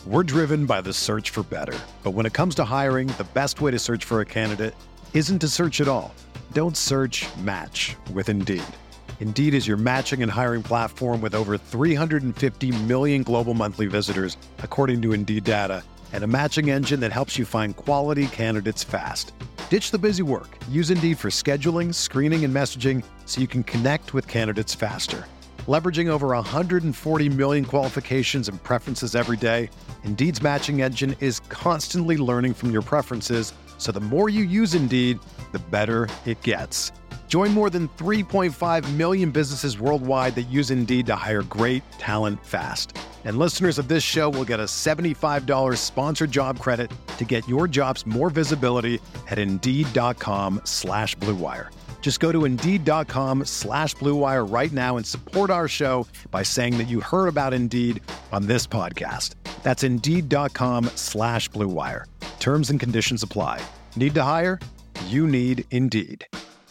We're driven by the search for better. But when it comes to hiring, the best way to search for a candidate isn't to search at all. Don't search, match with Indeed. Indeed is your matching and hiring platform with over 350 million global monthly visitors, according to Indeed data, and a matching engine that helps you find quality candidates fast. Ditch the busy work. Use Indeed for scheduling, screening, and messaging so you can connect with candidates faster. Leveraging over 140 million qualifications and preferences every day, Indeed's matching engine is constantly learning from your preferences, so the more you use Indeed, the better it gets. Join more than 3.5 million businesses worldwide that use Indeed to hire great talent fast. And listeners of this show will get a $75 sponsored job credit to get your jobs more visibility at Indeed.com/Blue Wire. Just go to Indeed.com/Blue Wire right now and support our show by saying that you heard about Indeed on this podcast. That's Indeed.com/Blue Wire. Terms and conditions apply. Need to hire? You need Indeed.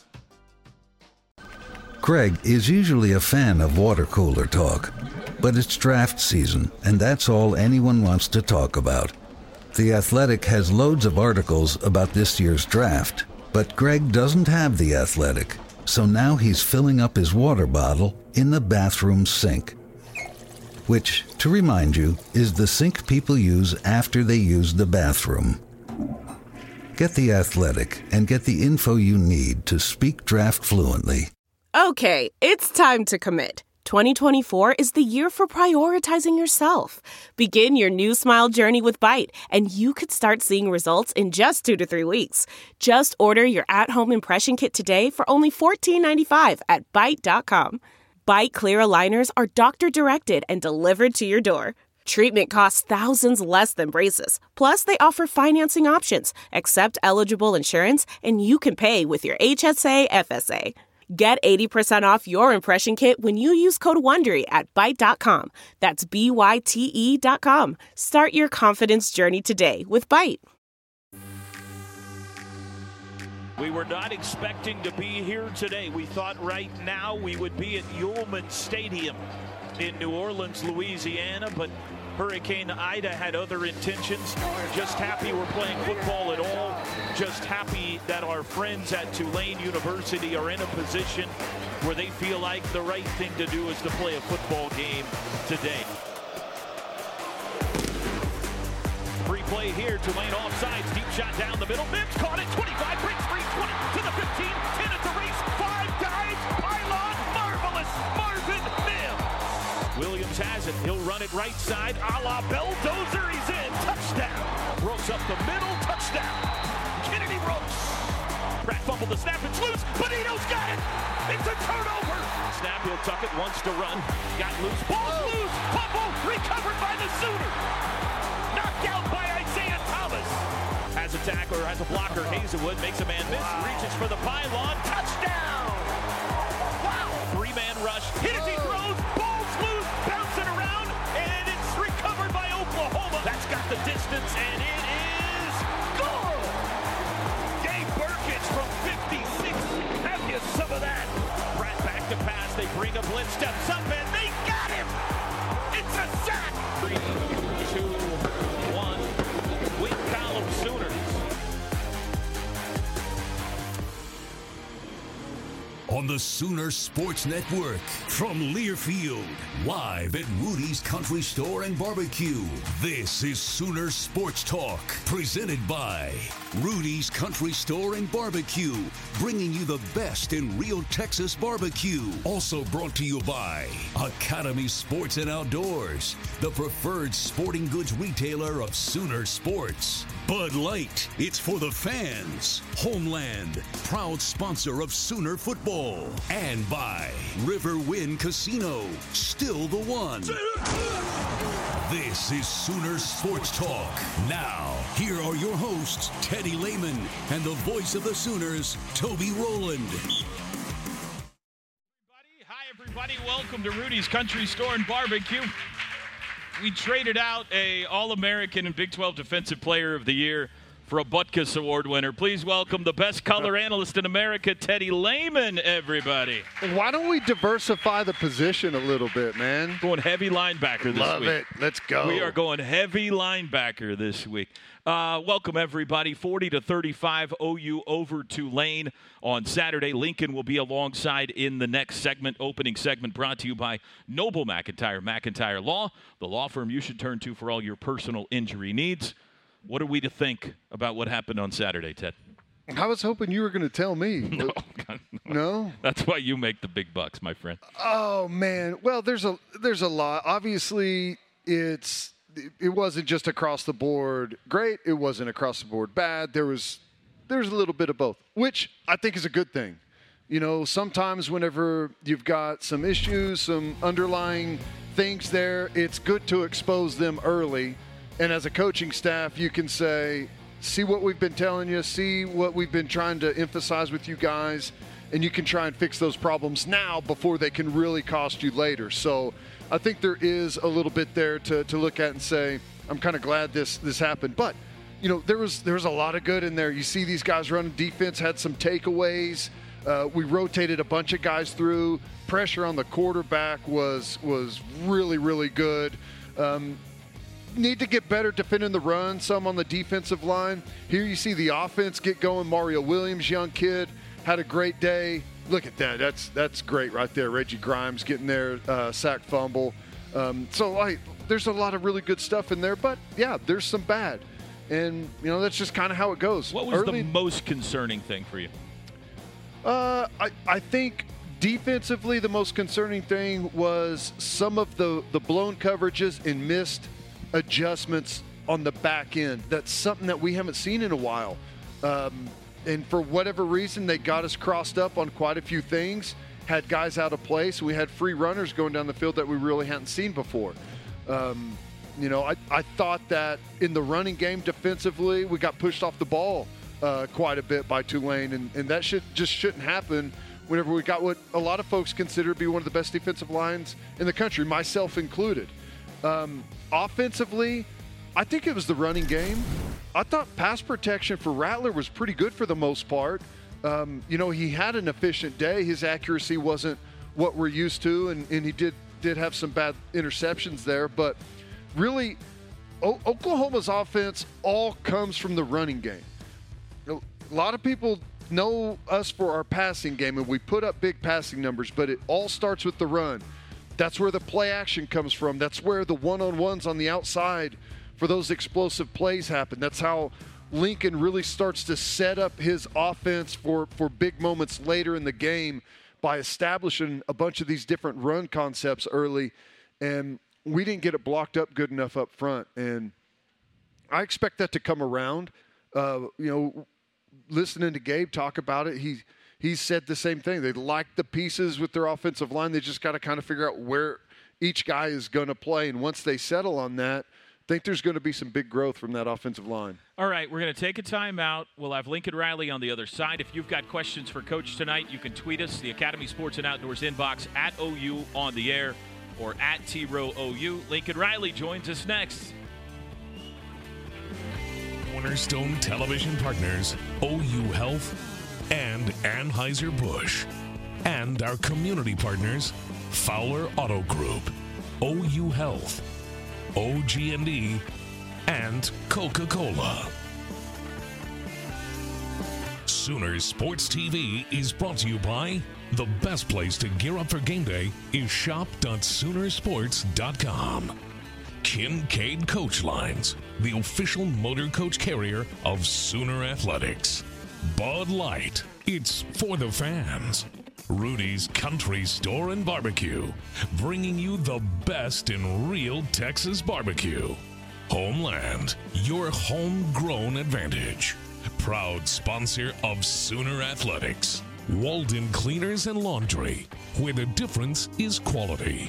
Greg is usually a fan of water cooler talk, but it's draft season, and that's all anyone wants to talk about. The Athletic has loads of articles about this year's draft, but Greg doesn't have The Athletic, so now he's filling up his water bottle in the bathroom sink. Which, to remind you, is the sink people use after they use the bathroom. Get The Athletic and get the info you need to speak draft fluently. Okay, it's time to commit. 2024 is the year for prioritizing yourself. Begin your new smile journey with Byte, and you could start seeing results in just 2 to 3 weeks. Just order your at-home impression kit today for only $14.95 at Byte.com. Byte Clear aligners are doctor-directed and delivered to your door. Treatment costs thousands less than braces. Plus, they offer financing options, accept eligible insurance, and you can pay with your HSA FSA. Get 80% off your impression kit when you use code WONDERY at Byte.com. That's BYTE.com. Start your confidence journey today with Byte. We were not expecting to be here today. We thought right now we would be at Yulman Stadium in New Orleans, Louisiana, but Hurricane Ida had other intentions. Just happy we're playing football at all. Just happy that our friends at Tulane University are in a position where they feel like the right thing to do is to play a football game today. Free play here, Tulane offsides, deep shot down the middle. Mims caught it, 25, breaks free, 20 to the 15, 10 at the race, 5 dives, pylon, marvelous, Marvin Mims. Williams has it, he'll run it right side, a la Belldozer, he's in, touchdown. Brooks up the middle, touchdown. Kennedy Brooks. Pratt fumbled the snap, it's loose, Bonito's got it, it's a turnover. Snap, he'll tuck it, wants to run, got loose, ball's loose, fumble, recovered by the Sooners. Knocked out by Isaiah Thomas. Has a tackler, has a blocker, Hazelwood makes a man miss, reaches for the pylon, touchdown. Wow, 3-man rush, hit as he throws, ball's loose, bouncing around, and it's recovered by Oklahoma. That's got the distance, and it is goal. Dave Burkett from 56, have you some of that? Pratt back to pass, they bring a blitz, steps up, and they got him. It's a sack. 3, 2, 1, win column Sooners. On the Sooner Sports Network, from Learfield, live at Rudy's Country Store and Barbecue. This is Sooner Sports Talk, presented by Rudy's Country Store and Barbecue, bringing you the best in real Texas barbecue. Also brought to you by Academy Sports and Outdoors, the preferred sporting goods retailer of Sooner Sports. Bud Light, it's for the fans. Homeland, proud sponsor of Sooner football. And by Riverwind Casino, still the one. This is Sooner Sports Talk. Now, here are your hosts, Teddy Lehman, and the voice of the Sooners, Toby Rowland. Hi, everybody. Welcome to Rudy's Country Store and Barbecue. We traded out a All-American and Big 12 Defensive Player of the Year for a Butkus Award winner. Please welcome the best color analyst in America, Teddy Lehman, everybody. Why don't we diversify the position a little bit, man? Going heavy linebacker this week. Love it. Let's go. We are going heavy linebacker this week. Welcome, everybody. 40-35 OU over Tulane on Saturday. Lincoln will be alongside in the next segment, opening segment, brought to you by Noble McIntyre Law, the law firm you should turn to for all your personal injury needs. What are we to think about what happened on Saturday, Ted? I was hoping you were going to tell me. No? That's why you make the big bucks, my friend. Oh, man. Well, there's a lot. Obviously, it wasn't just across the board great. It wasn't across the board bad. There's a little bit of both, which I think is a good thing. You know, sometimes whenever you've got some issues, some underlying things there, it's good to expose them early. And as a coaching staff, you can say, see what we've been telling you, see what we've been trying to emphasize with you guys, and you can try and fix those problems now before they can really cost you later. So I think there is a little bit there to look at and say, I'm kind of glad this happened. But, you know, there was a lot of good in there. You see these guys running defense, had some takeaways. We rotated a bunch of guys through. Pressure on the quarterback was really, really good. Need to get better defending the run, some on the defensive line. Here you see the offense get going. Mario Williams, young kid, had a great day. Look at that. That's great right there. Reggie Grimes getting there, sack fumble. There's a lot of really good stuff in there, but, yeah, there's some bad. And, you know, that's just kind of how it goes. What was the most concerning thing for you? I think defensively the most concerning thing was some of the blown coverages and missed adjustments on the back end. That's something that we haven't seen in a while. And for whatever reason, they got us crossed up on quite a few things, had guys out of place. We had free runners going down the field that we really hadn't seen before. You know, I thought that in the running game defensively, we got pushed off the ball quite a bit by Tulane, and that shouldn't happen whenever we got what a lot of folks consider to be one of the best defensive lines in the country, myself included. Offensively, I think it was the running game. I thought pass protection for Rattler was pretty good for the most part. You know, he had an efficient day. His accuracy wasn't what we're used to, and he did have some bad interceptions there. But really, Oklahoma's offense all comes from the running game. A lot of people know us for our passing game, and we put up big passing numbers, but it all starts with the run. That's where the play action comes from. That's where the one-on-ones on the outside for those explosive plays happen. That's how Lincoln really starts to set up his offense for big moments later in the game by establishing a bunch of these different run concepts early. And we didn't get it blocked up good enough up front. And I expect that to come around. You know, listening to Gabe talk about it, he said the same thing. They like the pieces with their offensive line. They just got to kind of figure out where each guy is going to play. And once they settle on that, I think there's going to be some big growth from that offensive line. All right, we're going to take a timeout. We'll have Lincoln Riley on the other side. If you've got questions for Coach tonight, you can tweet us, the Academy Sports and Outdoors inbox, at OU on the air, or at TROOU. Lincoln Riley joins us next. Cornerstone Television Partners, OU Health, and Anheuser-Busch. And our community partners, Fowler Auto Group, OU Health, OG&E, and Coca-Cola. Sooners Sports TV is brought to you by the best place to gear up for game day is shop.soonersports.com. Kincaid Coach Lines, the official motor coach carrier of Sooner Athletics. Bud Light, it's for the fans. Rudy's Country Store and Barbecue, bringing you the best in real Texas barbecue. Homeland, your homegrown advantage. Proud sponsor of Sooner Athletics. Walden Cleaners and Laundry, where the difference is quality.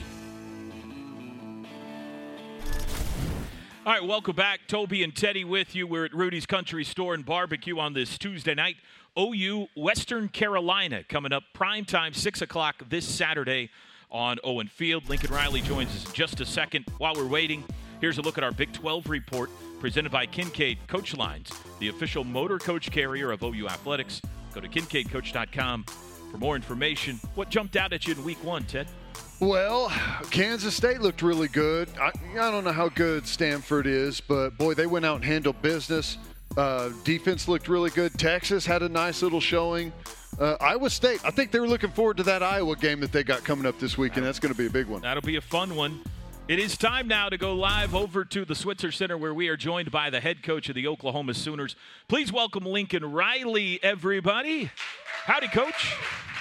All right, welcome back. Toby and Teddy with you. We're at Rudy's Country Store and Barbecue on this Tuesday night. OU Western Carolina coming up primetime, 6 o'clock this Saturday on Owen Field. Lincoln Riley joins us in just a second. While we're waiting, here's a look at our Big 12 report presented by Kincaid Coach Lines, the official motor coach carrier of OU Athletics. Go to KincaidCoach.com for more information. What jumped out at you in week 1, Ted? Well, Kansas State looked really good. I don't know how good Stanford is, but, boy, they went out and handled business. Defense looked really good. Texas had a nice little showing. Iowa State, I think they were looking forward to that Iowa game that they got coming up this week, and that's going to be a big one. That'll be a fun one. It is time now to go live over to the Switzer Center, where we are joined by the head coach of the Oklahoma Sooners. Please welcome Lincoln Riley, everybody. Howdy, Coach.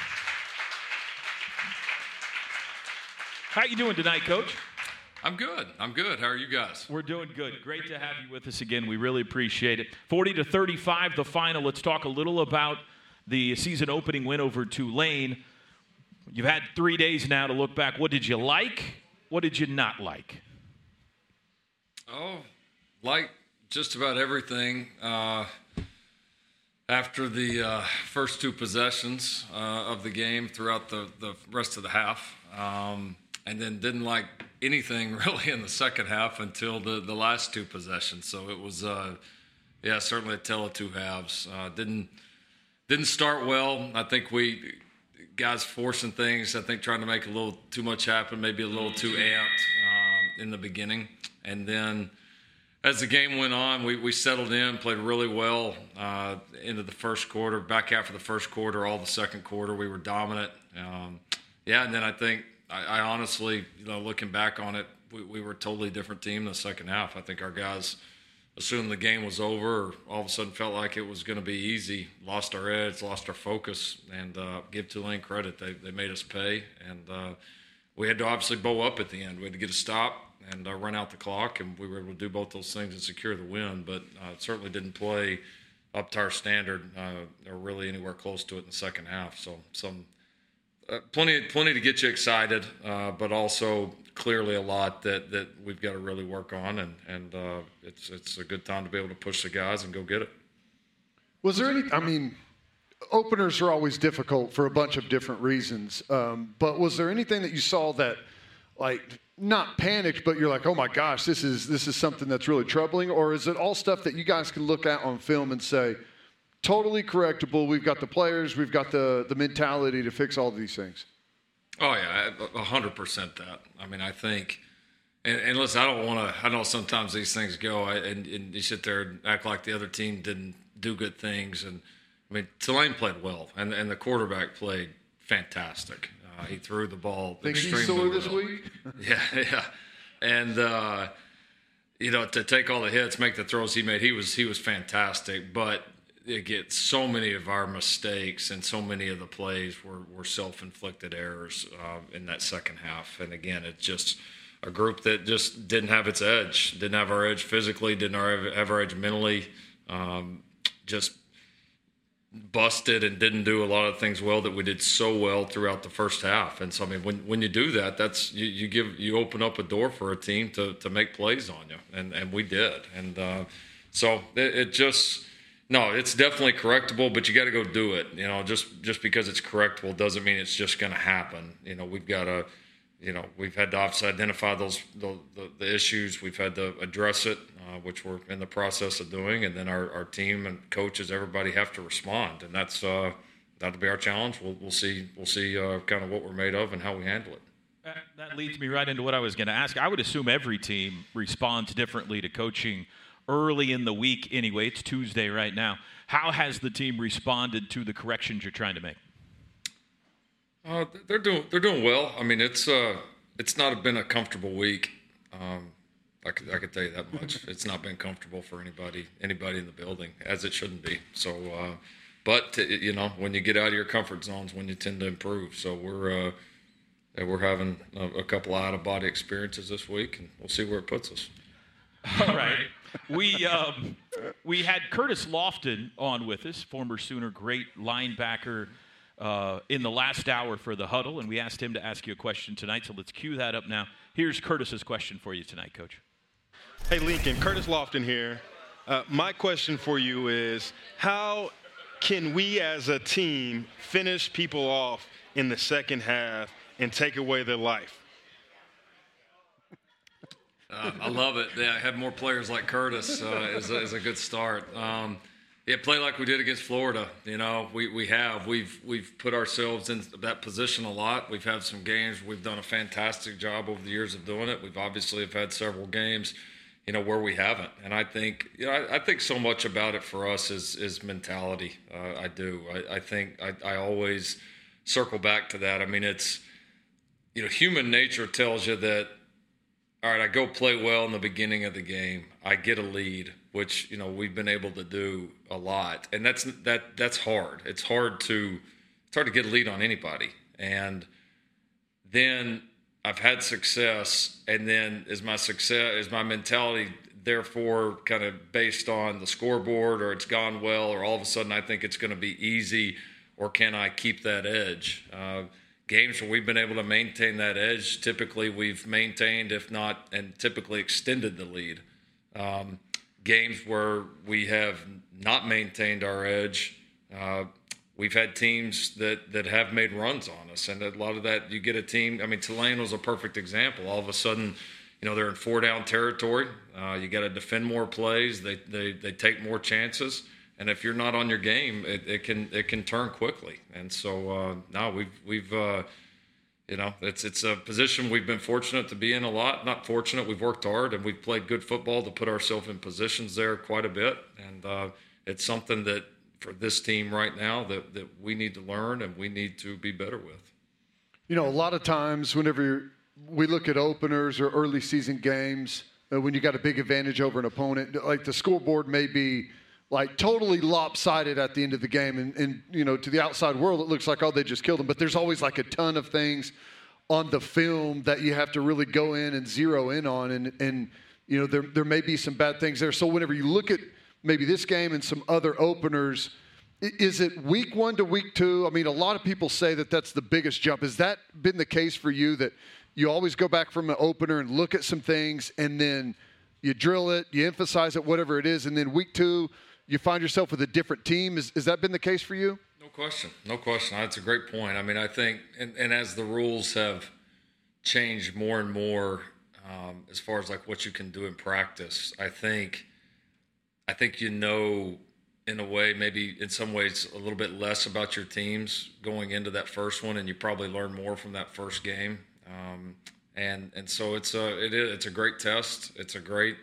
How you doing tonight, Coach? I'm good. How are you guys? We're doing good. Great to have you with us again. We really appreciate it. 40-35, the final. Let's talk a little about the season opening win over Tulane. You've had 3 days now to look back. What did you like? What did you not like? Oh, like just about everything. After the first 2 possessions of the game throughout the rest of the half, and then didn't like anything really in the second half until the last 2 possessions. So it was, certainly a tale of 2 halves. Didn't start well. I think guys forcing things, I think trying to make a little too much happen, maybe a little too amped in the beginning. And then as the game went on, we settled in, played really well into the first quarter, back half of the first quarter, all the second quarter. We were dominant. And then I think, I honestly, looking back on it, we were a totally different team in the second half. I think our guys assumed the game was over, or all of a sudden felt like it was going to be easy, lost our edge, lost our focus, and give Tulane credit. They made us pay, and we had to obviously bow up at the end. We had to get a stop and run out the clock, and we were able to do both those things and secure the win, but certainly didn't play up to our standard or really anywhere close to it in the second half. So plenty to get you excited, but also clearly a lot that we've got to really work on, and it's a good time to be able to push the guys and go get it. Was there any, openers are always difficult for a bunch of different reasons, but was there anything that you saw that, not panicked, but you're like, oh my gosh, this is something that's really troubling? Or is it all stuff that you guys can look at on film and say, totally correctable, we've got the players, we've got the mentality to fix all of these things? Oh, yeah, 100% that. I think, and listen, I know sometimes these things go, and you sit there and act like the other team didn't do good things. And, Tulane played well, and the quarterback played fantastic. He threw the ball extremely well. Think he's sore this week? Yeah. And, to take all the hits, make the throws he made, he was fantastic. But it gets so many of our mistakes and so many of the plays were self-inflicted errors in that second half. And again, it's just a group that just didn't have its edge, didn't have our edge physically, didn't have our edge mentally, just busted and didn't do a lot of things well that we did so well throughout the first half. And so, when you do that, that's you open up a door for a team to make plays on you, and we did. And so it just. No, it's definitely correctable, but you got to go do it. Just because it's correctable doesn't mean it's just going to happen. We've got to, we've had to obviously identify the issues. We've had to address it, which we're in the process of doing, and then our team and coaches, everybody have to respond, and that'll be our challenge. We'll see kind of what we're made of and how we handle it. That leads me right into what I was going to ask. I would assume every team responds differently to coaching early in the week anyway. It's Tuesday right now. How has the team responded to the corrections you're trying to make? They're doing well. It's not been a comfortable week. I could tell you that much. It's not been comfortable for anybody in the building, as it shouldn't be. So, but when you get out of your comfort zones, when you tend to improve. So we're having a couple of out-of-body experiences this week, and we'll see where it puts us. All right. We had Curtis Lofton on with us, former Sooner, great linebacker in the last hour for the huddle, and we asked him to ask you a question tonight, so let's cue that up now. Here's Curtis's question for you tonight, Coach. Hey, Lincoln, Curtis Lofton here. My question for you is, how can we as a team finish people off in the second half and take away their life? I love it. Yeah, have more players like Curtis is a good start. Play like we did against Florida. You know, we've put ourselves in that position a lot. We've had some games. We've done a fantastic job over the years of doing it. We've obviously have had several games, you know, where we haven't. And I think, I think so much about it for us is mentality. I do. I think I always circle back to that. I mean, it's, human nature tells you that, all right, I go play well in the beginning of the game. I get a lead, which, we've been able to do a lot. And that's hard. It's hard to get a lead on anybody. And then I've had success, and then is my mentality therefore kind of based on the scoreboard, or it's gone well, or all of a sudden I think it's going to be easy, or can I keep that edge? Games where we've been able to maintain that edge, typically we've maintained, if not, and typically extended the lead. Games where we have not maintained our edge, we've had teams that have made runs on us. And a lot of that, you get a team, Tulane was a perfect example. All of a sudden, they're in 4-down territory. You got to defend more plays. They take more chances. And if you're not on your game, it can turn quickly. And so we've it's a position we've been fortunate to be in a lot. Not fortunate, we've worked hard and we've played good football to put ourselves in positions there quite a bit. And it's something that for this team right now that we need to learn and we need to be better with. A lot of times whenever we look at openers or early season games, when you got a big advantage over an opponent, like the scoreboard may be like totally lopsided at the end of the game. And to the outside world, it looks like, oh, they just killed them. But there's always like a ton of things on the film that you have to really go in and zero in on. And there may be some bad things there. So whenever you look at maybe this game and some other openers, is it week 1 to week 2? A lot of people say that that's the biggest jump. Has that been the case for you, that you always go back from an opener and look at some things and then you drill it, you emphasize it, whatever it is, and then week 2, you find yourself with a different team? Has that been the case for you? No question. That's a great point. I think, and as the rules have changed more and more, as far as like what you can do in practice, I think in a way, maybe in some ways a little bit less about your teams going into that first one, and you probably learn more from that first game. And so it's a great test. It's a great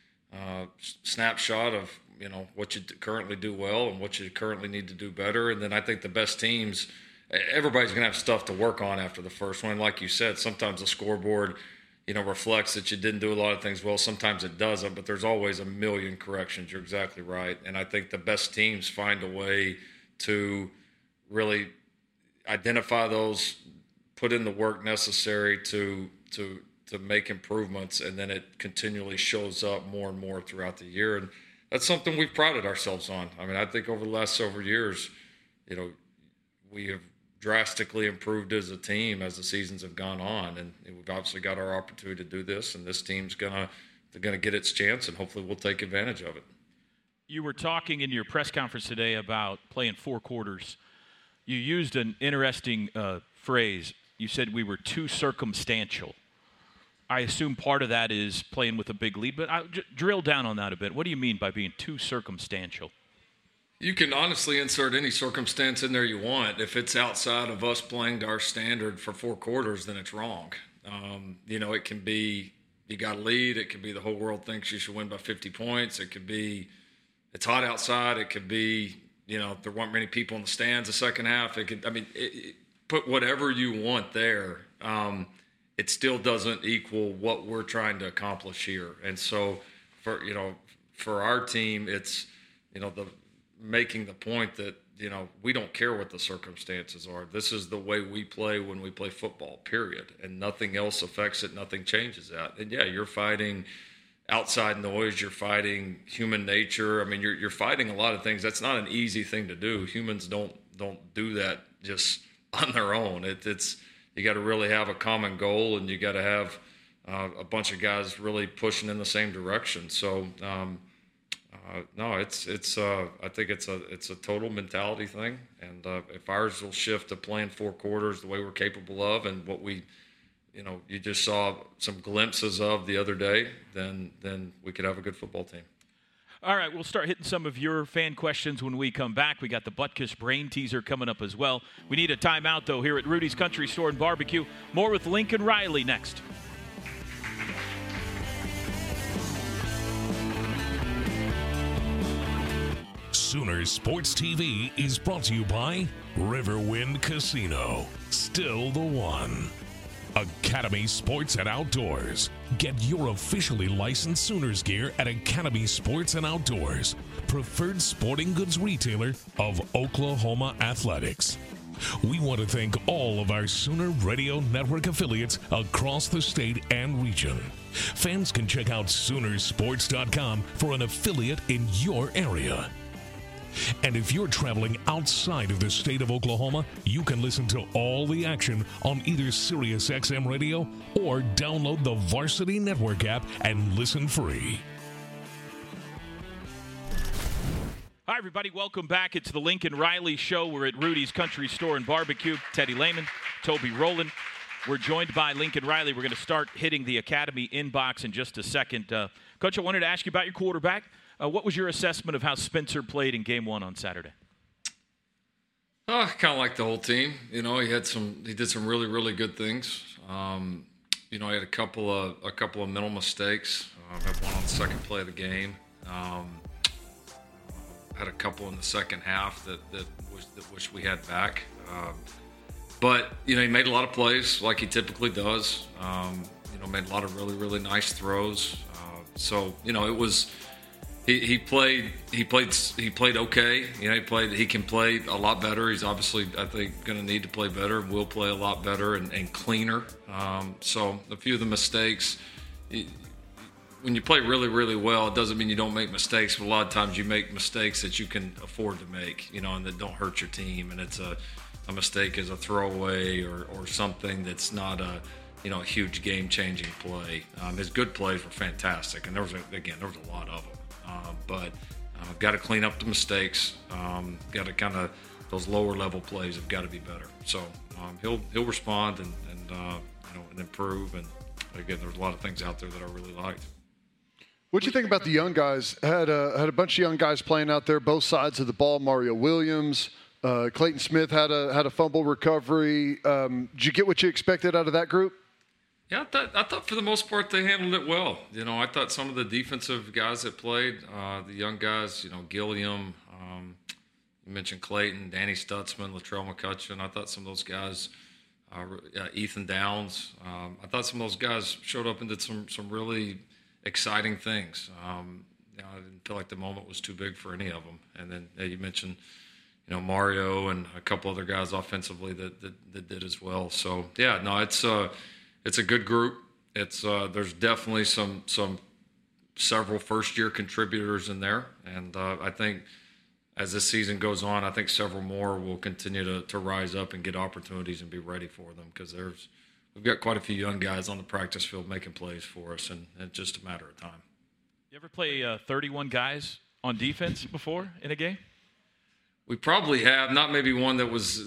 snapshot of what you currently do well and what you currently need to do better. And then I think the best teams, everybody's going to have stuff to work on after the first one. Like you said, sometimes the scoreboard, reflects that you didn't do a lot of things well. Sometimes it doesn't, but there's always a million corrections. You're exactly right. And I think the best teams find a way to really identify those, put in the work necessary to make improvements, and then it continually shows up more and more throughout the year. And that's something we've prided ourselves on. I think over the last several years, we have drastically improved as a team as the seasons have gone on, and we've obviously got our opportunity to do this, and this team's gonna get its chance, and hopefully we'll take advantage of it. You were talking in your press conference today about playing 4 quarters. You used an interesting phrase. You said we were too circumstantial. I assume part of that is playing with a big lead, but I'll drill down on that a bit. What do you mean by being too circumstantial? You can honestly insert any circumstance in there you want. If it's outside of us playing to our standard for 4 quarters, then it's wrong. It can be you got a lead. It could be the whole world thinks you should win by 50 points. It could be it's hot outside. It could be, there weren't many people in the stands the second half. It could, put whatever you want there. It still doesn't equal what we're trying to accomplish here. And so for our team, it's, making the point that, we don't care what the circumstances are. This is the way we play when we play football, period. And nothing else affects it. Nothing changes that. And yeah, you're fighting outside noise. You're fighting human nature. You're fighting a lot of things. That's not an easy thing to do. Humans don't do that just on their own. It's you got to really have a common goal, and you got to have a bunch of guys really pushing in the same direction. So, no, I think it's a total mentality thing, and if ours will shift to playing 4 quarters the way we're capable of, and what we you just saw some glimpses of the other day, then we could have a good football team. All right, we'll start hitting some of your fan questions when we come back. We got the Butkus Brain Teaser coming up as well. We need a timeout, though, here at Rudy's Country Store and Barbecue. More with Lincoln Riley next. Sooners Sports TV is brought to you by Riverwind Casino. Still the one. Academy Sports and Outdoors. Get your officially licensed Sooners gear at Academy Sports and Outdoors, preferred sporting goods retailer of Oklahoma Athletics. We want to thank all of our Sooner Radio Network affiliates across the state and region. Fans can check out Soonersports.com for an affiliate in your area. And if you're traveling outside of the state of Oklahoma, you can listen to all the action on either SiriusXM Radio or download the Varsity Network app and listen free. Hi, everybody. Welcome back. It's the Lincoln Riley Show. We're at Rudy's Country Store and Barbecue. Teddy Lehman, Toby Rowland. We're joined by Lincoln Riley. We're going to start hitting the Academy inbox in just a second. Coach, I wanted to ask you about your quarterback. What was your assessment of how Spencer played in Game 1 on Saturday? Kind of like the whole team. He did some really, really good things. He had a couple of mental mistakes. Had one on the second play of the game. Had a couple in the second half that wish we had back. But he made a lot of plays like he typically does. Made a lot of really, really nice throws. So it was. He played okay. He can play a lot better. He's obviously, I think, going to need to play better. Will play a lot better and cleaner. So a few of the mistakes, when you play really, really well, it doesn't mean you don't make mistakes. But a lot of times you make mistakes that you can afford to make, and that don't hurt your team. And it's a mistake is a throwaway or something that's not a huge game-changing play. His good plays were fantastic, and there was a lot of them. But got to clean up the mistakes. Got to kind of those lower level plays have got to be better. So he'll respond and improve. And again, there's a lot of things out there that I really liked. What do you think about the young guys? Had a bunch of young guys playing out there, both sides of the ball. Mario Williams, Clayton Smith had a fumble recovery. Did you get what you expected out of that group? Yeah, I thought for the most part they handled it well. I thought some of the defensive guys that played, the young guys, Gilliam, you mentioned Clayton, Danny Stutzman, Latrell McCutcheon. I thought some of those guys, Ethan Downs, I thought some of those guys showed up and did some really exciting things. I didn't feel like the moment was too big for any of them. And then you mentioned, Mario and a couple other guys offensively that did as well. So, yeah, no, it's a good group. There's definitely several first-year contributors in there, and I think as this season goes on, I think several more will continue to rise up and get opportunities and be ready for them because we've got quite a few young guys on the practice field making plays for us, and it's just a matter of time. You ever play 31 guys on defense before in a game? We probably have, not maybe one that was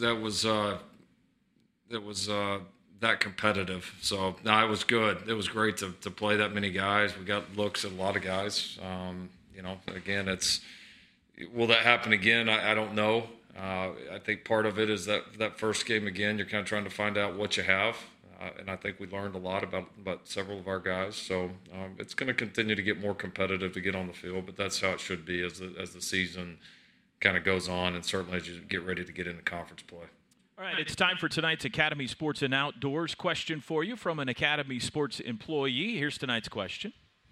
that competitive. So, no, it was good. It was great to play that many guys. We got looks at a lot of guys. Again, will that happen again? I don't know. I think part of it is that first game again, you're kind of trying to find out what you have. And I think we learned a lot about several of our guys. So it's going to continue to get more competitive to get on the field, but that's how it should be as the season kind of goes on, and certainly as you get ready to get into conference play. All right, it's time for tonight's Academy Sports and Outdoors question for you from an Academy Sports employee. Here's tonight's question.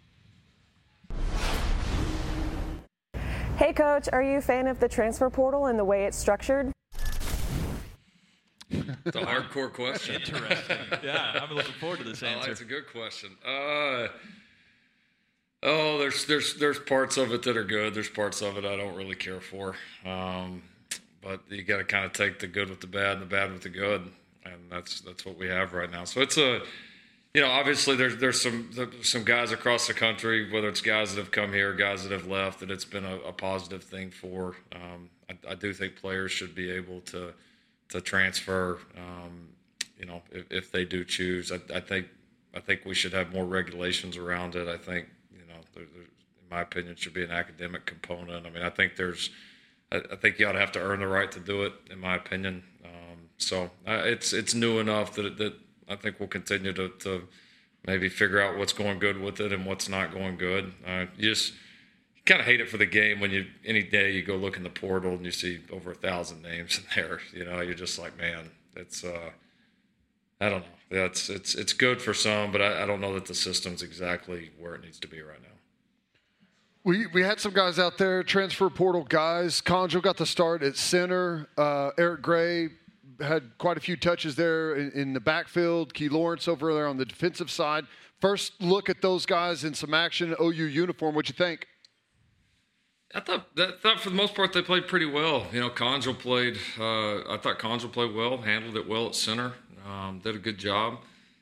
Hey, Coach, are you a fan of the transfer portal and the way it's structured? It's a hardcore question. Interesting. Yeah, I'm looking forward to this answer. That's a good question. There's parts of it that are good. There's parts of it I don't really care for. But you got to kind of take the good with the bad and the bad with the good, and that's what we have right now. So it's obviously there's some guys across the country, whether it's guys that have come here, guys that have left, that it's been a positive thing for. I do think players should be able to transfer, if they do choose. I think we should have more regulations around it. I think, there, in my opinion, it should be an academic component. I mean, I think I think you ought to have to earn the right to do it, in my opinion. So it's new enough that I think we'll continue to maybe figure out what's going good with it and what's not going good. You kind of hate it for the game when any day you go look in the portal and you see over 1,000 names in there. You're just like, man, it's I don't know. Yeah, it's good for some, but I don't know that the system's exactly where it needs to be right now. We had some guys out there, transfer portal guys. Conjo got the start at center. Eric Gray had quite a few touches there in the backfield. Key Lawrence over there on the defensive side. First look at those guys in some action, OU uniform. What'd you think? I thought for the most part they played pretty well. Conjo played. I thought Conjo played well, handled it well at center. Did a good job.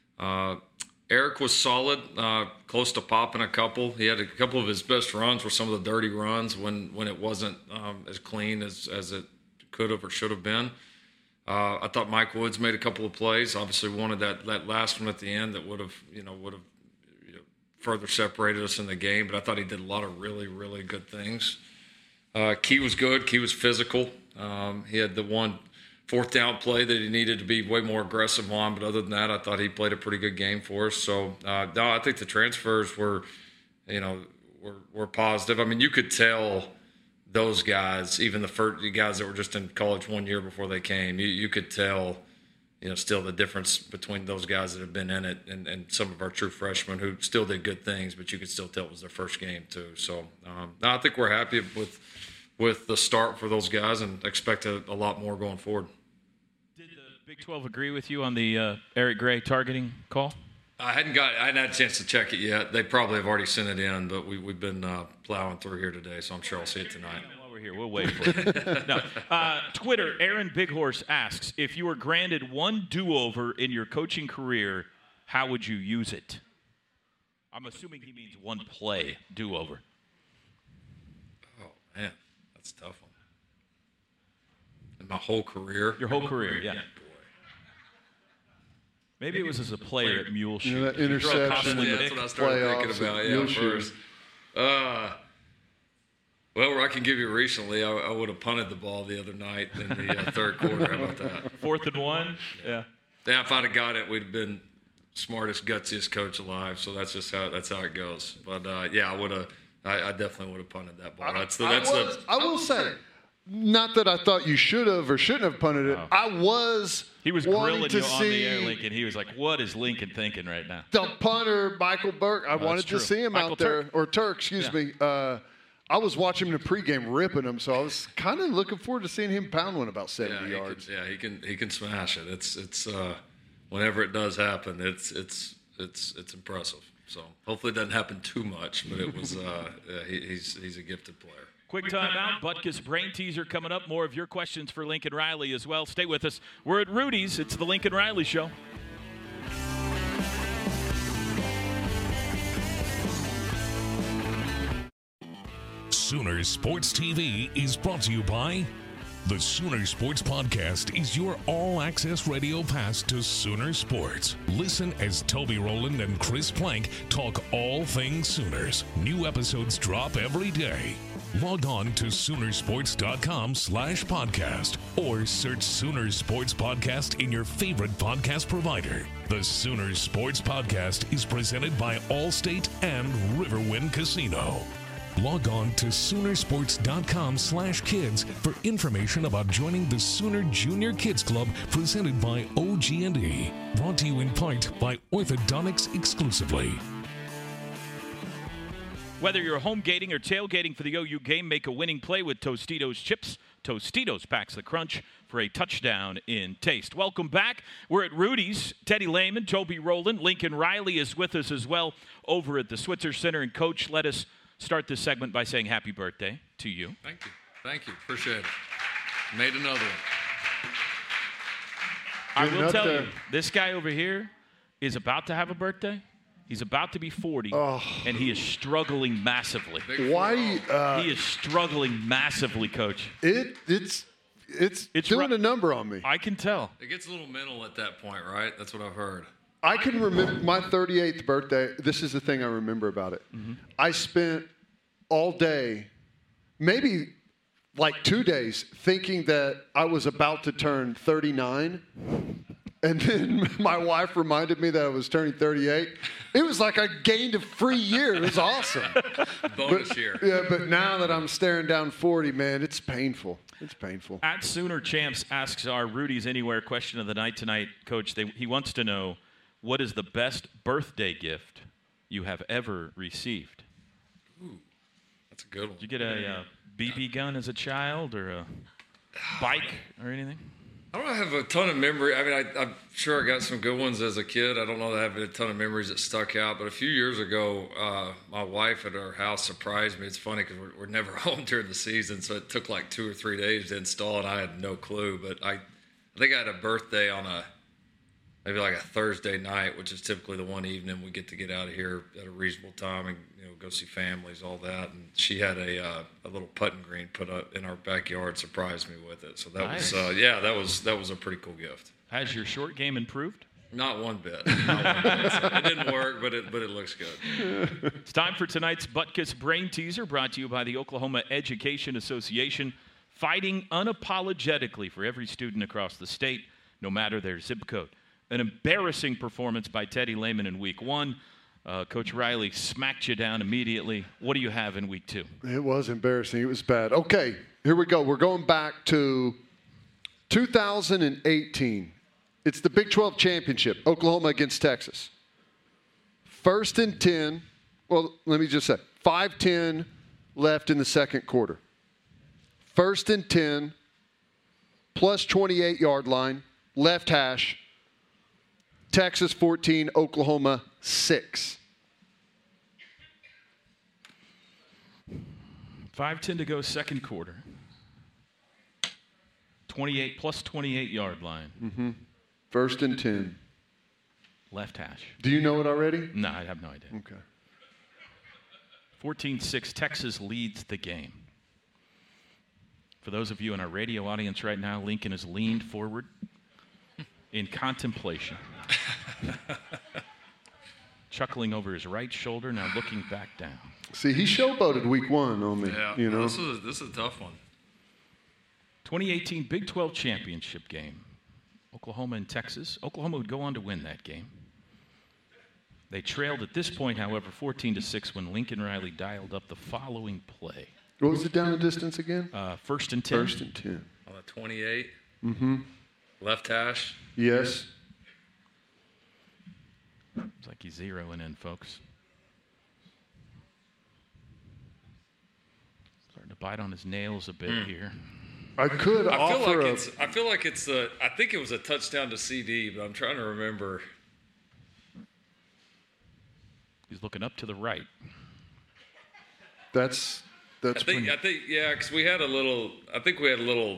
Eric was solid, close to popping a couple. He had a couple of his best runs were some of the dirty runs when it wasn't as clean as it could have or should have been. I thought Mike Woods made a couple of plays. Obviously wanted that last one at the end that would have further separated us in the game. But I thought he did a lot of really, really good things. Key was good. Key was physical. He had the one fourth down play that he needed to be way more aggressive on. But other than that, I thought he played a pretty good game for us. So, no, I think the transfers were positive. I mean, you could tell those guys, even the guys that were just in college 1 year before they came, you could tell, still the difference between those guys that have been in it and some of our true freshmen who still did good things, but you could still tell it was their first game too. So, no, I think we're happy with the start for those guys and expect a lot more going forward. Did the Big 12 agree with you on the Eric Gray targeting call? I hadn't had a chance to check it yet. They probably have already sent it in, but we've been plowing through here today, so I'm sure I'll see it tonight. While we're here, we'll wait for it. No. Twitter, Aaron Bighorse asks, if you were granted one do-over in your coaching career, how would you use it? I'm assuming he means one play do-over. Oh, man, that's a tough one. In my whole career? Your whole career, yeah. Maybe it was as a player at Muleshoe. That interception. Yeah, that's what I started thinking about. Yeah, first. Well, I can give you recently, I would have punted the ball the other night in the third quarter. How about that? 4th and 1? Yeah. Yeah, if I'd have got it, we'd have been smartest, gutsiest coach alive. So that's just how it goes. But yeah, I definitely would have punted that ball. I will say, not that I thought you should have or shouldn't have punted it. He was grilling you on the air, Lincoln. He was like, what is Lincoln thinking right now? The punter, Michael Burke. I wanted to see him out there. Or Turk, excuse me. I was watching him in the pregame ripping him, so I was kind of looking forward to seeing him pound one about 70 yards. He can smash it. It's whenever it does happen, it's impressive. So hopefully it doesn't happen too much, but it was he's a gifted player. Quick timeout. Butkus Brain Teaser coming up. More of your questions for Lincoln Riley as well. Stay with us. We're at Rudy's. It's the Lincoln Riley Show. Sooner Sports TV is brought to you by the Sooner Sports Podcast is your all-access radio pass to Sooner Sports. Listen as Toby Rowland and Chris Plank talk all things Sooners. New episodes drop every day. Log on to Soonersports.com/podcast or search Sooner Sports Podcast in your favorite podcast provider. The Sooner Sports Podcast is presented by Allstate and Riverwind Casino. Log on to Soonersports.com/kids for information about joining the Sooner Junior Kids Club presented by OG&E. Brought to you in part by Orthodontics exclusively. Whether you're home gating or tailgating for the OU game, make a winning play with Tostitos chips. Tostitos packs the crunch for a touchdown in taste. Welcome back. We're at Rudy's. Teddy Lehman, Toby Rowland, Lincoln Riley is with us as well over at the Switzer Center. And Coach, let us start this segment by saying happy birthday to you. Thank you. Appreciate it. Made another one. I will tell you, this guy over here is about to have a birthday. He's about to be 40, and he is struggling massively. Why? He is struggling massively, Coach. It's it's doing a number on me. I can tell. It gets a little mental at that point, right? That's what I've heard. I can remember my 38th birthday. This is the thing I remember about it. Mm-hmm. I spent all day, maybe like 2 days, thinking that I was about to turn 39. And then my wife reminded me that I was turning 38. It was like I gained a free year. It was awesome. Bonus year. Yeah, but now that I'm staring down 40, man, it's painful. It's painful. At Sooner Champs asks our Rudy's Anywhere question of the night tonight, Coach. He wants to know, what is the best birthday gift you have ever received? Ooh, that's a good one. Did you get a BB gun as a child or a bike or anything? I don't have a ton of memory. I mean, I'm sure I got some good ones as a kid. I don't know that I have a ton of memories that stuck out. But a few years ago, my wife at our house surprised me. It's funny because we're never home during the season, so it took like 2 or 3 days to install, and I had no clue. But I think I had a birthday on maybe like a Thursday night, which is typically the one evening we get to get out of here at a reasonable time and go see families, all that. And she had a little putting green put up in our backyard, surprised me with it. So that nice. that was a pretty cool gift. Has your short game improved? Not one bit. It didn't work, but it looks good. It's time for tonight's Butkus Brain Teaser, brought to you by the Oklahoma Education Association, fighting unapologetically for every student across the state, no matter their zip code. An embarrassing performance by Teddy Lehman in Week 1. Coach Riley smacked you down immediately. What do you have in Week 2? It was embarrassing. It was bad. Okay, here we go. We're going back to 2018. It's the Big 12 Championship, Oklahoma against Texas. 1st and 10. Well, let me just say, 5:10 left in the second quarter. 1st and 10, plus 28-yard line, left hash. Texas 14, Oklahoma 6. 5:10 to go, second quarter. 28 plus 28-yard line. Mm-hmm. 1st and 10. Left hash. Do you know it already? No, I have no idea. Okay. 14-6, Texas leads the game. For those of you in our radio audience right now, Lincoln has leaned forward in contemplation. Chuckling over his right shoulder, now looking back down. See, he showboated Week 1 on me. Yeah, you know? This is a tough one. 2018 Big 12 Championship game. Oklahoma and Texas. Oklahoma would go on to win that game. They trailed at this point, however, 14-6 when Lincoln Riley dialed up the following play. What was it down the distance again? 1st and 10. 1st and 10. On a 28. Mm-hmm. Left hash. Yes. It's like he's zeroing in, folks. Starting to bite on his nails a bit here. I could offer I feel like it's I think it was a touchdown to CD, but I'm trying to remember. He's looking up to the right. That's I think yeah, because we had a little. I think we had a little.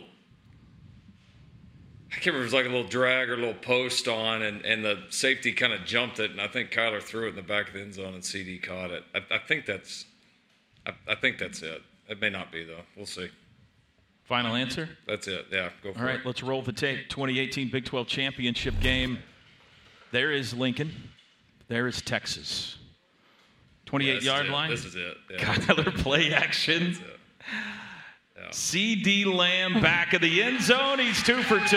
I can't remember. It was like a little drag or a little post on, and the safety kind of jumped it, and I think Kyler threw it in the back of the end zone, and CD caught it. I think that's it. It may not be though. We'll see. Final answer? That's it. Yeah, go for it. All right, let's roll the tape. 2018 Big 12 Championship game. There is Lincoln. There is Texas. 28-yard line. This is it. Yeah. Kyler play action. That's it. Yeah. CD Lamb back of the end zone. He's 2 for 2.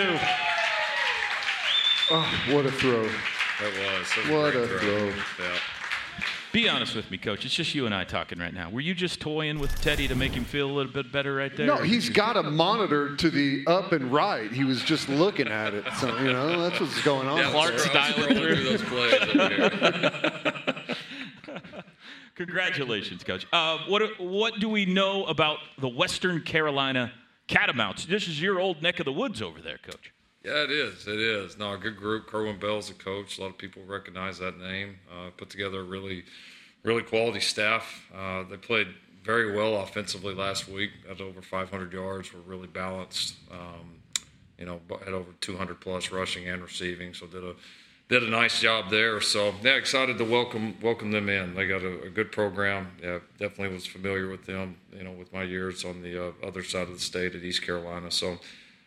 Oh, what a throw. That was. What a throw. Yeah. Be honest with me, Coach. It's just you and I talking right now. Were you just toying with Teddy to make him feel a little bit better right there? No, he's got a monitor to the up and right. He was just looking at it. So, that's what's going on. Yeah, Clark's dialing through those plays over here. Congratulations, Coach. What do we know about the Western Carolina Catamounts? This is your old neck of the woods over there, Coach. Yeah, it is. It is. No, a good group. Kerwin Bell's the coach. A lot of people recognize that name. Put together a really, really quality staff. They played very well offensively last week. Had over 500 yards. Were really balanced. Had over 200+ rushing and receiving. So did a nice job there. So yeah, excited to welcome them in. They got a good program. Yeah, definitely was familiar with them. With my years on the other side of the state at East Carolina. So.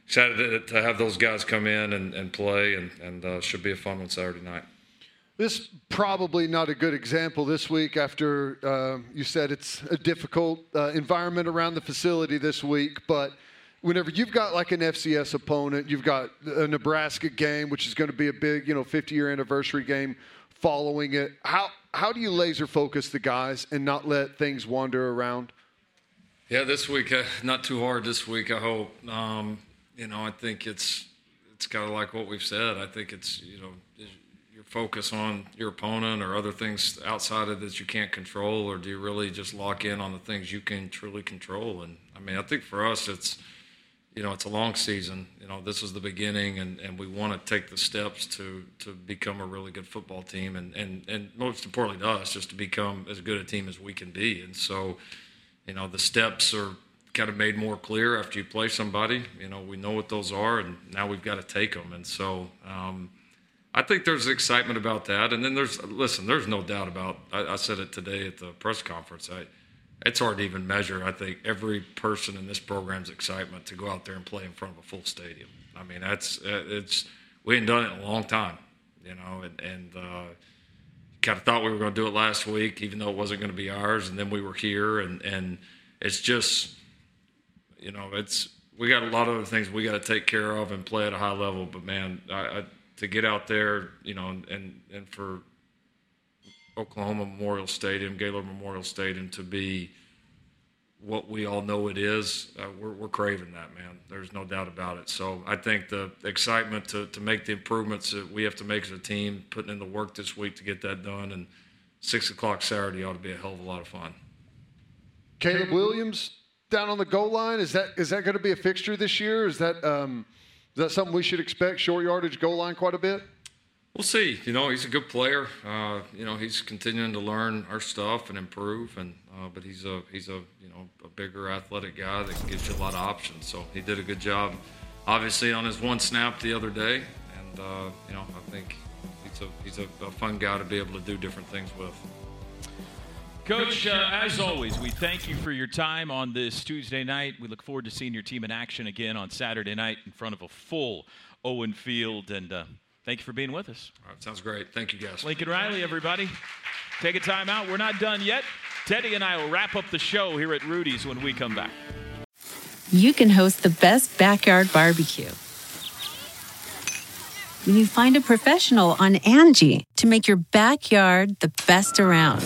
excited to have those guys come in and play, and should be a fun one Saturday night. This probably not a good example this week after you said it's a difficult environment around the facility this week, but whenever you've got like an FCS opponent, you've got a Nebraska game, which is going to be a big, 50-year anniversary game following it. How do you laser focus the guys and not let things wander around? Yeah, this week, not too hard this week, I hope. I think it's kind of like what we've said. I think it's, your focus on your opponent or other things outside of that you can't control, or do you really just lock in on the things you can truly control? And, I think for us, it's a long season. This is the beginning, and we want to take the steps to become a really good football team, and most importantly to us, just to become as good a team as we can be. And so, the steps are kind of made more clear after you play somebody. We know what those are, and now we've got to take them. And so I think there's excitement about that. And then there's no doubt about, I said it today at the press conference, it's hard to even measure, I think, every person in this program's excitement to go out there and play in front of a full stadium. We hadn't done it in a long time, and kind of thought we were going to do it last week, even though it wasn't going to be ours, and then we were here, and it's just, we got a lot of other things we got to take care of and play at a high level, but man, to get out there, and for Oklahoma Memorial Stadium, Gaylord Memorial Stadium, to be what we all know it is, we're craving that, man. There's no doubt about it. So I think the excitement to make the improvements that we have to make as a team, putting in the work this week to get that done, and 6 o'clock Saturday ought to be a hell of a lot of fun. Caleb Williams down on the goal line, is that going to be a fixture this year? Is that something we should expect, short yardage goal line quite a bit? We'll see. He's a good player. He's continuing to learn our stuff and improve, but he's a bigger athletic guy that gives you a lot of options. So he did a good job, obviously, on his one snap the other day, and I think he's a fun guy to be able to do different things with. Coach, as always, we thank you for your time on this Tuesday night. We look forward to seeing your team in action again on Saturday night in front of a full Owen Field, and thank you for being with us. All right, sounds great. Thank you, guys. Lincoln Riley, everybody. Take a time out. We're not done yet. Teddy and I will wrap up the show here at Rudy's when we come back. You can host the best backyard barbecue when you find a professional on Angie to make your backyard the best around.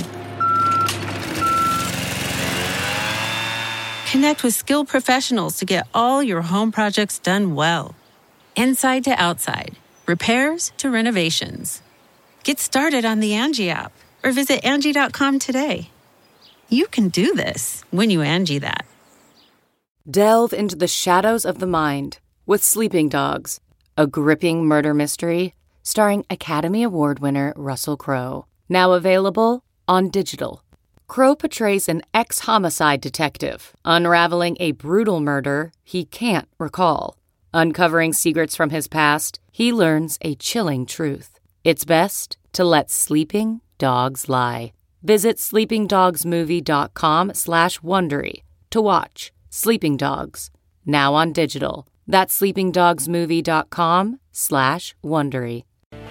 Connect with skilled professionals to get all your home projects done well. Inside to outside, repairs to renovations. Get started on the Angie app or visit Angie.com today. You can do this when you Angie that. Delve into the shadows of the mind with Sleeping Dogs, a gripping murder mystery starring Academy Award winner Russell Crowe. Now available on digital. Crowe portrays an ex-homicide detective unraveling a brutal murder he can't recall. Uncovering secrets from his past, he learns a chilling truth. It's best to let sleeping dogs lie. Visit sleepingdogsmovie.com/Wondery to watch Sleeping Dogs, now on digital. That's sleepingdogsmovie.com/Wondery.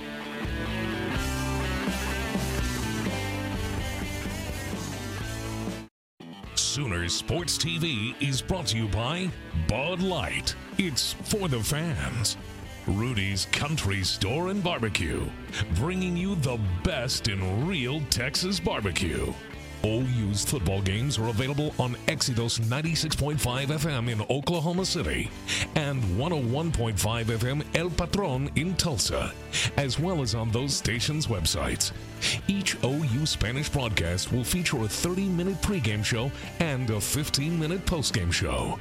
Sooner Sports TV is brought to you by Bud Light. It's for the fans. Rudy's Country Store and Barbecue, bringing you the best in real Texas barbecue. OU's football games are available on Exodus 96.5 FM in Oklahoma City and 101.5 FM El Patron in Tulsa, as well as on those stations' websites. Each OU Spanish broadcast will feature a 30-minute pregame show and a 15-minute postgame show.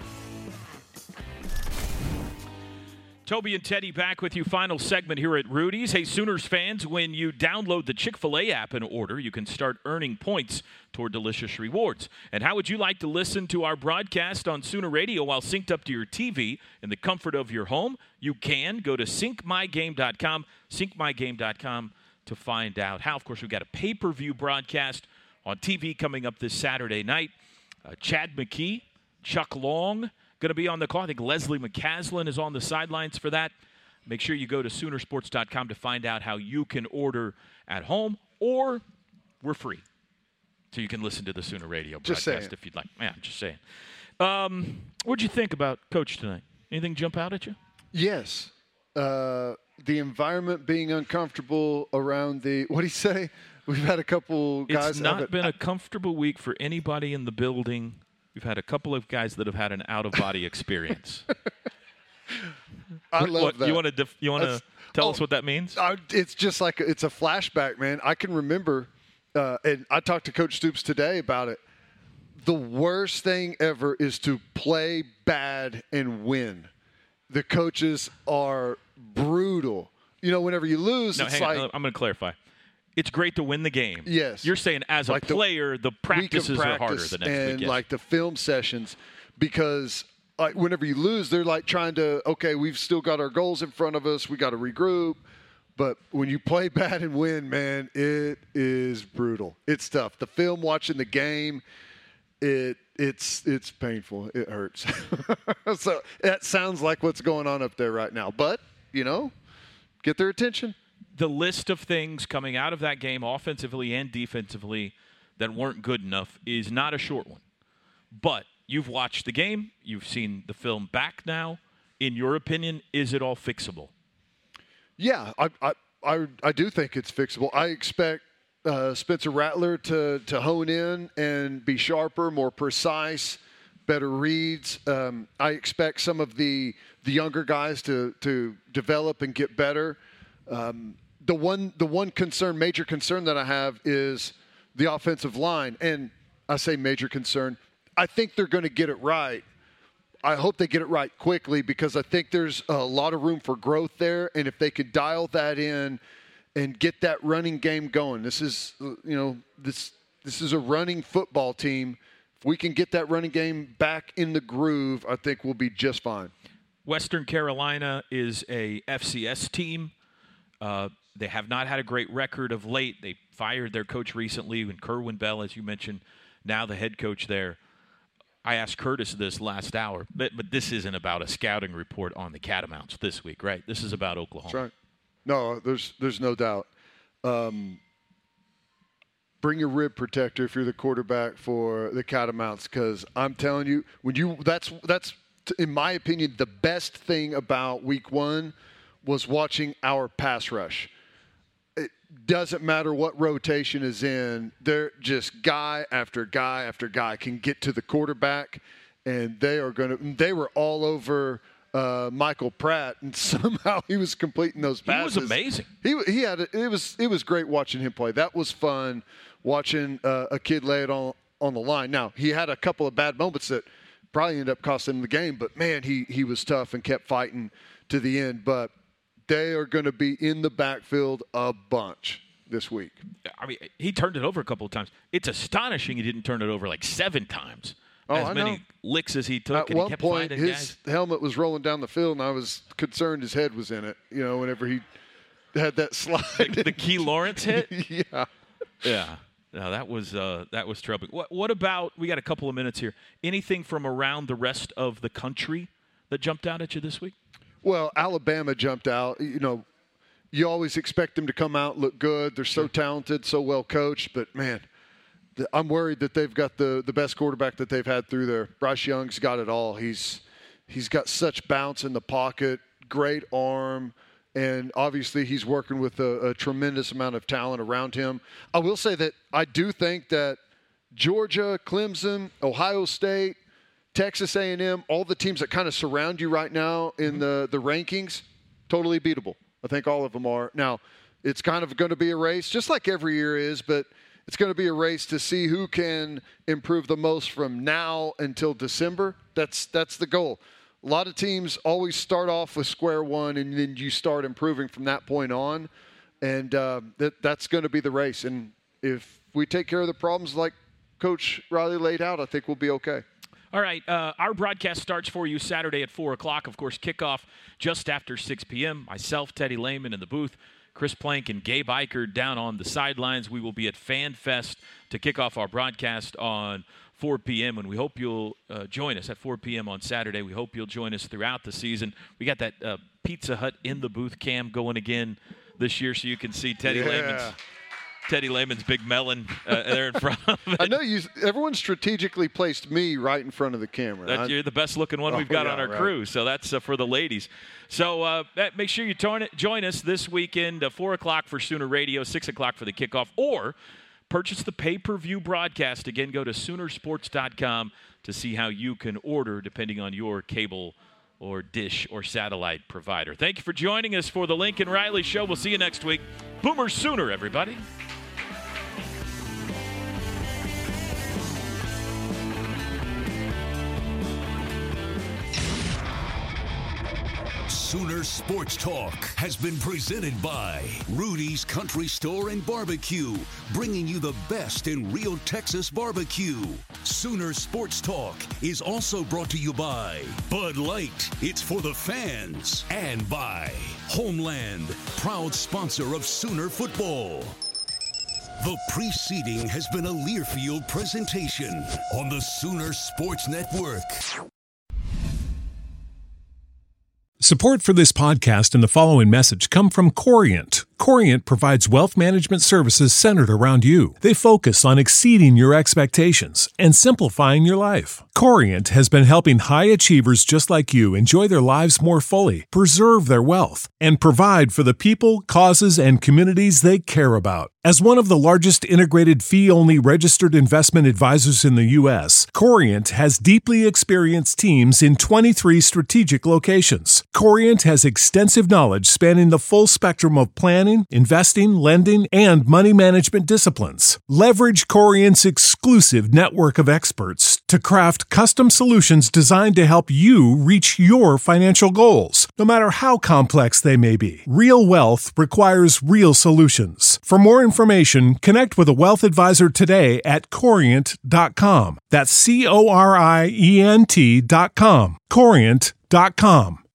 Toby and Teddy back with you. Final segment here at Rudy's. Hey, Sooners fans, when you download the Chick-fil-A app and order, you can start earning points toward delicious rewards. And how would you like to listen to our broadcast on Sooner Radio while synced up to your TV in the comfort of your home? You can. Go to syncmygame.com, syncmygame.com to find out how. Of course, we've got a pay-per-view broadcast on TV coming up this Saturday night. Chad McKee, Chuck Long, going to be on the call. I think Leslie McCaslin is on the sidelines for that. Make sure you go to Soonersports.com to find out how you can order at home, or we're free. So you can listen to the Sooner Radio broadcast if you'd like. Yeah, I'm just saying. What'd you think about Coach tonight? Anything jump out at you? Yes. The environment being uncomfortable around the – what do you say? We've had a couple guys – It's not been a comfortable week for anybody in the building. We've had a couple of guys that have had an out-of-body experience. I love that. You want to tell us what that means? It's just like it's a flashback, man. I can remember, and I talked to Coach Stoops today about it. The worst thing ever is to play bad and win. The coaches are brutal. Whenever you lose, I'm going to clarify. It's great to win the game. Yes. You're saying as a player, the practices are harder the next week. And like the film sessions, because whenever you lose, they're like trying to, okay, we've still got our goals in front of us. We got to regroup. But when you play bad and win, man, it is brutal. It's tough. The film, watching the game, it's painful. It hurts. So that sounds like what's going on up there right now. But, get their attention. The list of things coming out of that game, offensively and defensively, that weren't good enough is not a short one. But you've watched the game. You've seen the film back now. In your opinion, is it all fixable? Yeah, I do think it's fixable. I expect Spencer Rattler to hone in and be sharper, more precise, better reads. I expect some of the younger guys to develop and get better. The one major concern that I have is the offensive line. And I say major concern. I think they're going to get it right. I hope they get it right quickly, because I think there's a lot of room for growth there. And if they could dial that in and get that running game going, this is a running football team. If we can get that running game back in the groove, I think we'll be just fine. Western Carolina is a FCS team. They have not had a great record of late. They fired their coach recently, and Kerwin Bell, as you mentioned, now the head coach there. I asked Curtis this last hour, but this isn't about a scouting report on the Catamounts this week, right? This is about Oklahoma. That's right. No, there's no doubt. Bring your rib protector if you're the quarterback for the Catamounts, because I'm telling you, that's in my opinion the best thing about Week 1 was watching our pass rush. It doesn't matter what rotation is in. They're just guy after guy after guy can get to the quarterback, and they were all over Michael Pratt, and somehow he was completing those passes. He was amazing. It was great watching him play. That was fun watching a kid lay it on the line. Now, he had a couple of bad moments that probably ended up costing him the game, but man, he was tough and kept fighting to the end. But they are going to be in the backfield a bunch this week. I mean, he turned it over a couple of times. It's astonishing he didn't turn it over like 7 times. As many licks as he took. At one point, his helmet was rolling down the field, and I was concerned his head was in it, whenever he had that slide. The Key Lawrence hit? Yeah. Yeah. No, that was troubling. What about, we got a couple of minutes here, anything from around the rest of the country that jumped out at you this week? Well, Alabama jumped out. You always expect them to come out and look good. They're so talented, so well coached. But, man, I'm worried that they've got the best quarterback that they've had through there. Bryce Young's got it all. He's got such bounce in the pocket, great arm, and obviously he's working with a tremendous amount of talent around him. I will say that I do think that Georgia, Clemson, Ohio State, Texas A&M, all the teams that kind of surround you right now in the rankings, totally beatable. I think all of them are. Now, it's kind of going to be a race, just like every year is, but it's going to be a race to see who can improve the most from now until December. That's the goal. A lot of teams always start off with square one, and then you start improving from that point on, and that's going to be the race. And if we take care of the problems like Coach Riley laid out, I think we'll be okay. All right, our broadcast starts for you Saturday at 4 o'clock. Of course, kickoff just after 6 p.m. Myself, Teddy Lehman in the booth, Chris Plank and Gabe Eichert down on the sidelines. We will be at Fan Fest to kick off our broadcast on 4 p.m. and we hope you'll join us at 4 p.m. on Saturday. We hope you'll join us throughout the season. We got that Pizza Hut in the booth cam going again this year, so you can see Teddy Lehman's big melon there in front of it. I know everyone strategically placed me right in front of the camera. You're the best looking one we've got on our crew, so that's for the ladies. So make sure you join us this weekend, 4 o'clock for Sooner Radio, 6 o'clock for the kickoff, or purchase the pay-per-view broadcast. Again, go to Soonersports.com to see how you can order depending on your cable or dish or satellite provider. Thank you for joining us for the Lincoln Riley Show. We'll see you next week. Boomer Sooner, everybody. Sooner Sports Talk has been presented by Rudy's Country Store and Barbecue, bringing you the best in real Texas barbecue. Sooner Sports Talk is also brought to you by Bud Light, it's for the fans, and by Homeland, proud sponsor of Sooner football. The preceding has been a Learfield presentation on the Sooner Sports Network. Support for this podcast and the following message come from Corient. Corient provides wealth management services centered around you. They focus on exceeding your expectations and simplifying your life. Corient has been helping high achievers just like you enjoy their lives more fully, preserve their wealth, and provide for the people, causes, and communities they care about. As one of the largest integrated fee-only registered investment advisors in the U.S., Corient has deeply experienced teams in 23 strategic locations. Corient has extensive knowledge spanning the full spectrum of planning, investing, lending, and money management disciplines. Leverage Corient's exclusive network of experts to craft custom solutions designed to help you reach your financial goals, no matter how complex they may be. Real wealth requires real solutions. For more information, connect with a wealth advisor today at Corient.com. That's Corient.com. Corient.com.